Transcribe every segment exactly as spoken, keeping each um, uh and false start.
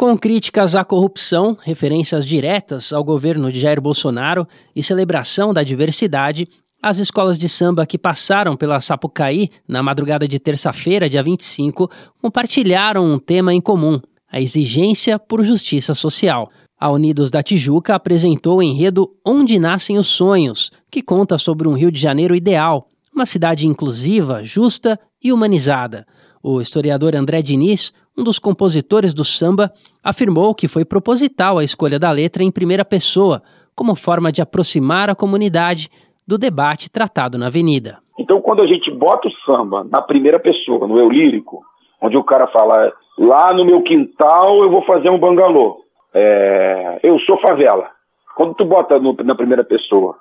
Com críticas à corrupção, referências diretas ao governo de Jair Bolsonaro e celebração da diversidade, as escolas de samba que passaram pela Sapucaí na madrugada de terça-feira, dia vinte e cinco, compartilharam um tema em comum: a exigência por justiça social. A Unidos da Tijuca apresentou o enredo Onde Nascem os Sonhos, que conta sobre um Rio de Janeiro ideal, uma cidade inclusiva, justa e humanizada. O historiador André Diniz, um dos compositores do samba, afirmou que foi proposital a escolha da letra em primeira pessoa, como forma de aproximar a comunidade do debate tratado na avenida. Então, quando a gente bota o samba na primeira pessoa, no eu lírico, onde o cara fala, lá no meu quintal eu vou fazer um bangalô, é, eu sou favela. Quando tu bota no, na primeira pessoa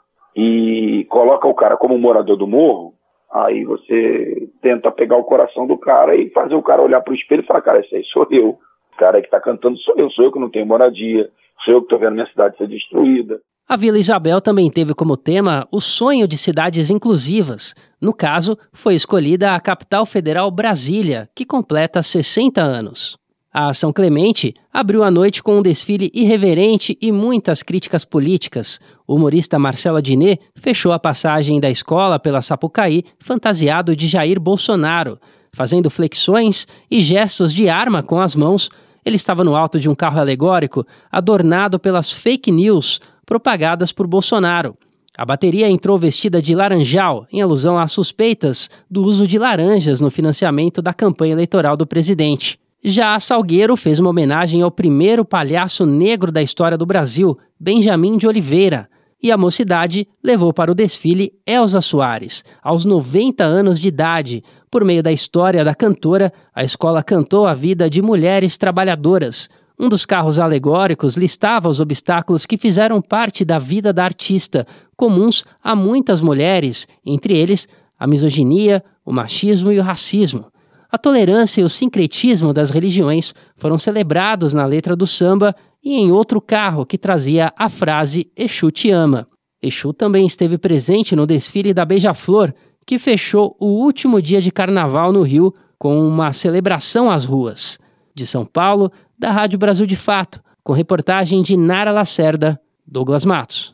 e coloca o cara como morador do morro, aí você tenta pegar o coração do cara e fazer o cara olhar pro espelho e falar, cara, esse aí sou eu. O cara que tá cantando sou eu, sou eu que não tenho moradia, sou eu que tô vendo minha cidade ser destruída. A Vila Isabel também teve como tema o sonho de cidades inclusivas. No caso, foi escolhida a capital federal Brasília, que completa sessenta anos. A São Clemente abriu a noite com um desfile irreverente e muitas críticas políticas. O humorista Marcelo Adnet fechou a passagem da escola pela Sapucaí fantasiado de Jair Bolsonaro. Fazendo flexões e gestos de arma com as mãos, ele estava no alto de um carro alegórico adornado pelas fake news propagadas por Bolsonaro. A bateria entrou vestida de laranjal, em alusão às suspeitas do uso de laranjas no financiamento da campanha eleitoral do presidente. Já a Salgueiro fez uma homenagem ao primeiro palhaço negro da história do Brasil, Benjamin de Oliveira. E a mocidade levou para o desfile Elza Soares, aos noventa anos de idade. Por meio da história da cantora, a escola cantou a vida de mulheres trabalhadoras. Um dos carros alegóricos listava os obstáculos que fizeram parte da vida da artista, comuns a muitas mulheres, entre eles a misoginia, o machismo e o racismo. A tolerância e o sincretismo das religiões foram celebrados na letra do samba e em outro carro que trazia a frase Exu te ama. Exu também esteve presente no desfile da Beija-Flor, que fechou o último dia de carnaval no Rio com uma celebração às ruas. De São Paulo, da Rádio Brasil de Fato, com reportagem de Nara Lacerda, Douglas Matos.